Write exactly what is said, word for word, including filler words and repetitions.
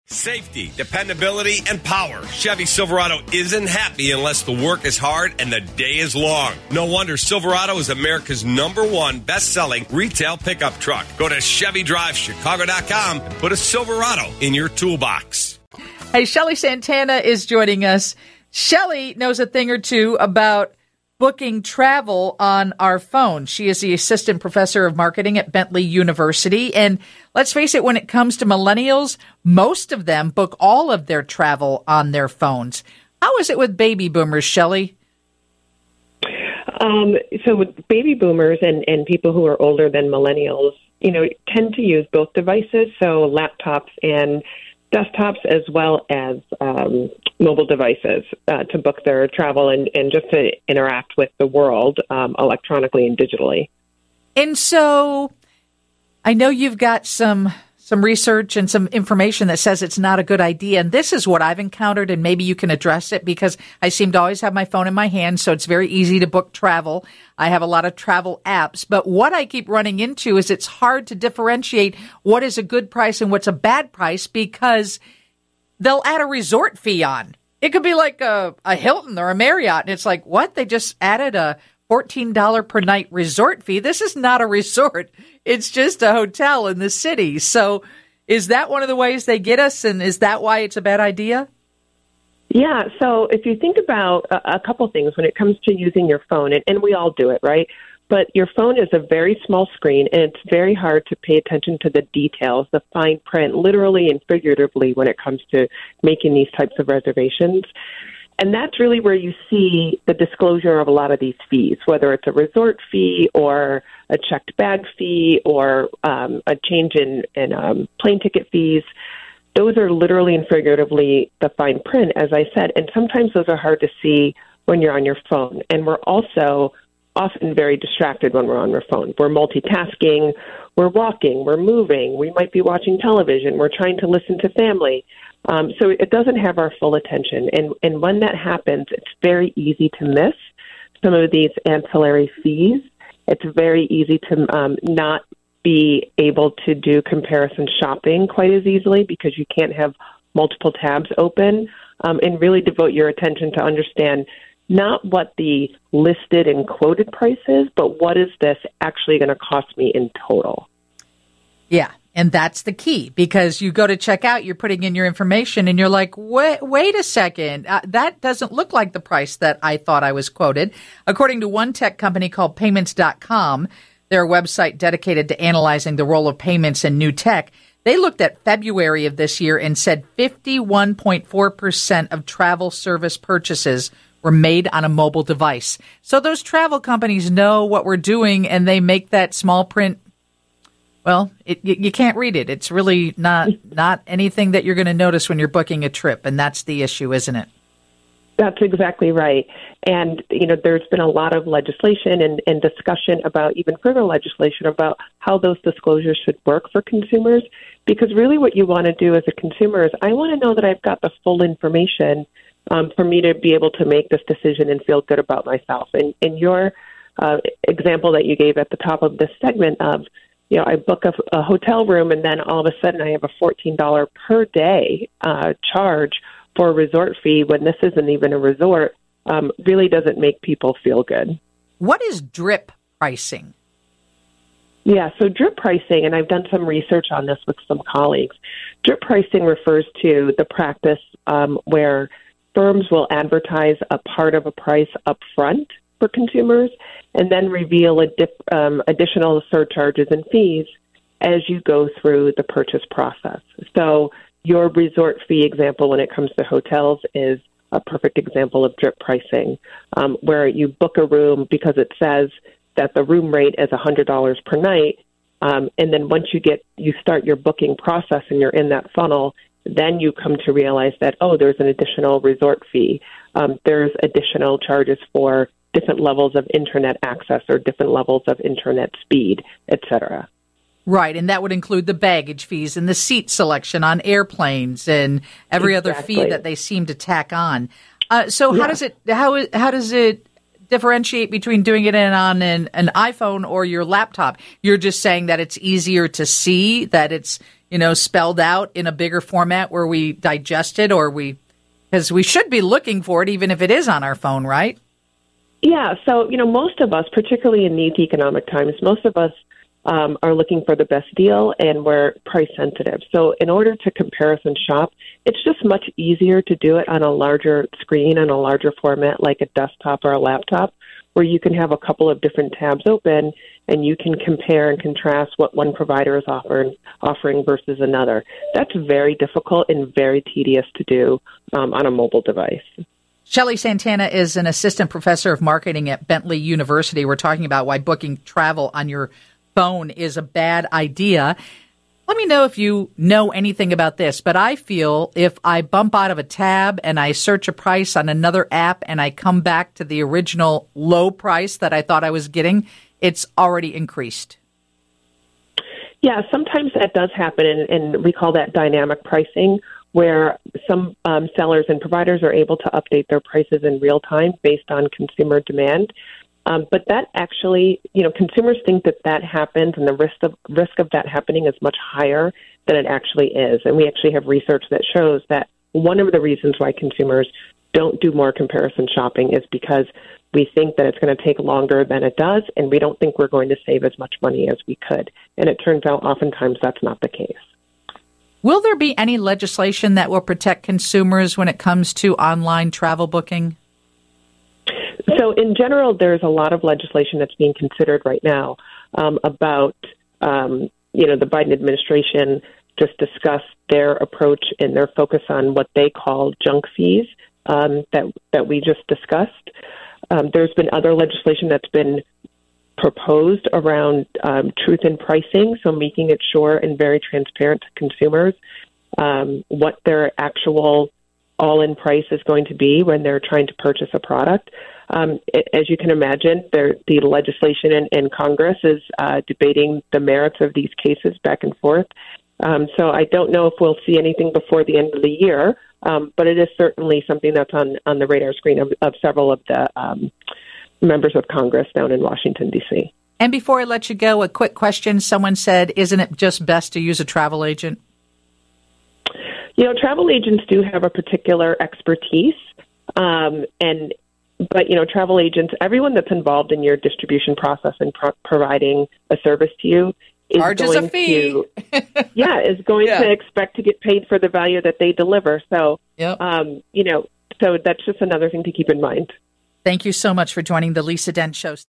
Safety, dependability, and power. Chevy Silverado isn't happy unless the work is hard and the day is long. No wonder Silverado is America's number one best-selling retail pickup truck. Go to Chevy Drive Chicago dot com and put a Silverado in your toolbox. Hey, Shelley Santana is joining us. Shelley knows a thing or two about booking travel on our phone. She is the assistant professor of marketing at Bentley University. And let's face it, when it comes to millennials, most of them book all of their travel on their phones. How is it with baby boomers, Shelley? Um, so with baby boomers and, and people who are older than millennials, you know, tend to use both devices, so laptops and desktops, as well as um, mobile devices uh, to book their travel and, and just to interact with the world um, electronically and digitally. And so I know you've got some some research and some information that says it's not a good idea. And this is what I've encountered, and maybe you can address it, because I seem to always have my phone in my hand, so it's very easy to book travel. I have a lot of travel apps. But what I keep running into is it's hard to differentiate what is a good price and what's a bad price, because they'll add a resort fee on. It could be like a, a Hilton or a Marriott, and it's like, what? They just added a fourteen dollars per night resort fee. This is not a resort. It's just a hotel in the city. So is that one of the ways they get us, and is that why it's a bad idea? Yeah, so if you think about a, a couple things when it comes to using your phone, and, and we all do it, right? But your phone is a very small screen, and it's very hard to pay attention to the details, the fine print, literally and figuratively, when it comes to making these types of reservations. And that's really where you see the disclosure of a lot of these fees, whether it's a resort fee or a checked bag fee or um, a change in, in um, plane ticket fees. Those are literally and figuratively the fine print, as I said, and sometimes those are hard to see when you're on your phone. And we're also often very distracted when we're on our phone. We're multitasking, we're walking, we're moving, we might be watching television, we're trying to listen to family. Um, so it doesn't have our full attention. And, and when that happens, it's very easy to miss some of these ancillary fees. It's very easy to um, not be able to do comparison shopping quite as easily, because you can't have multiple tabs open, um, and really devote your attention to understand not what the listed and quoted price is, but what is this actually going to cost me in total. Yeah. And that's the key, because you go to check out, you're putting in your information, and you're like, wait, wait a second, uh, that doesn't look like the price that I thought I was quoted. According to one tech company called payments dot com, their website dedicated to analyzing the role of payments in new tech, they looked at February of this year and said fifty-one point four percent of travel service purchases were made on a mobile device. So those travel companies know what we're doing, and they make that small print. Well, it, you, you can't read it. It's really not not anything that you're going to notice when you're booking a trip, and that's the issue, isn't it? That's exactly right. And, you know, there's been a lot of legislation and, and discussion about even further legislation about how those disclosures should work for consumers, because really what you want to do as a consumer is, I want to know that I've got the full information um, for me to be able to make this decision and feel good about myself. And, and your uh, example that you gave at the top of this segment of, you know, I book a, a hotel room and then all of a sudden I have a fourteen dollars per day uh, charge for a resort fee when this isn't even a resort, um, really doesn't make people feel good. What is drip pricing? Yeah, so drip pricing, and I've done some research on this with some colleagues, drip pricing refers to the practice um, where firms will advertise a part of a price up front for consumers and then reveal a dip, um, additional surcharges and fees as you go through the purchase process. So your resort fee example when it comes to hotels is a perfect example of drip pricing, um, where you book a room because it says that the room rate is one hundred dollars per night, um, and then once you get you start your booking process and you're in that funnel, then you come to realize that, oh, there's an additional resort fee. Um, there's additional charges for different levels of internet access or different levels of internet speed, et cetera. Right, and that would include the baggage fees and the seat selection on airplanes and every Exactly. other fee that they seem to tack on. Uh, so Yeah. how does it how how does it differentiate between doing it in, on an, an iPhone or your laptop? You're just saying that it's easier to see, that it's you know, spelled out in a bigger format where we digest it, or we, because we should be looking for it even if it is on our phone, right? Yeah. So, you know, most of us, particularly in these economic times, most of us um, are looking for the best deal, and we're price sensitive. So in order to comparison shop, it's just much easier to do it on a larger screen and a larger format like a desktop or a laptop, where you can have a couple of different tabs open and you can compare and contrast what one provider is offering, offering versus another. That's very difficult and very tedious to do um, on a mobile device. Shelley Santana is an assistant professor of marketing at Bentley University. We're talking about why booking travel on your phone is a bad idea. Let me know if you know anything about this, but I feel if I bump out of a tab and I search a price on another app and I come back to the original low price that I thought I was getting, it's already increased. Yeah, sometimes that does happen, and, and we call that dynamic pricing, where some um, sellers and providers are able to update their prices in real time based on consumer demand. Um, but that actually, you know, consumers think that that happens, and the risk of risk of that happening is much higher than it actually is. And we actually have research that shows that one of the reasons why consumers don't do more comparison shopping is because we think that it's going to take longer than it does, and we don't think we're going to save as much money as we could. And it turns out oftentimes that's not the case. Will there be any legislation that will protect consumers when it comes to online travel booking? So in general, there's a lot of legislation that's being considered right now um, about, um, you know, the Biden administration just discussed their approach and their focus on what they call junk fees um, that that we just discussed. Um, there's been other legislation that's been proposed around um, truth in pricing, so making it sure and very transparent to consumers um, what their actual all-in price is going to be when they're trying to purchase a product. Um, as you can imagine, there, the legislation in, in Congress is uh, debating the merits of these cases back and forth. Um, so I don't know if we'll see anything before the end of the year, um, but it is certainly something that's on, on the radar screen of, of several of the um, members of Congress down in Washington, D C. And before I let you go, a quick question. Someone said, isn't it just best to use a travel agent? You know, travel agents do have a particular expertise, um, and but, you know, travel agents, everyone that's involved in your distribution process and pro- providing a service to you is Charges going a fee. to, yeah, is going yeah. to expect to get paid for the value that they deliver. So, yep. um, you know, so that's just another thing to keep in mind. Thank you so much for joining the Lisa Dent Show.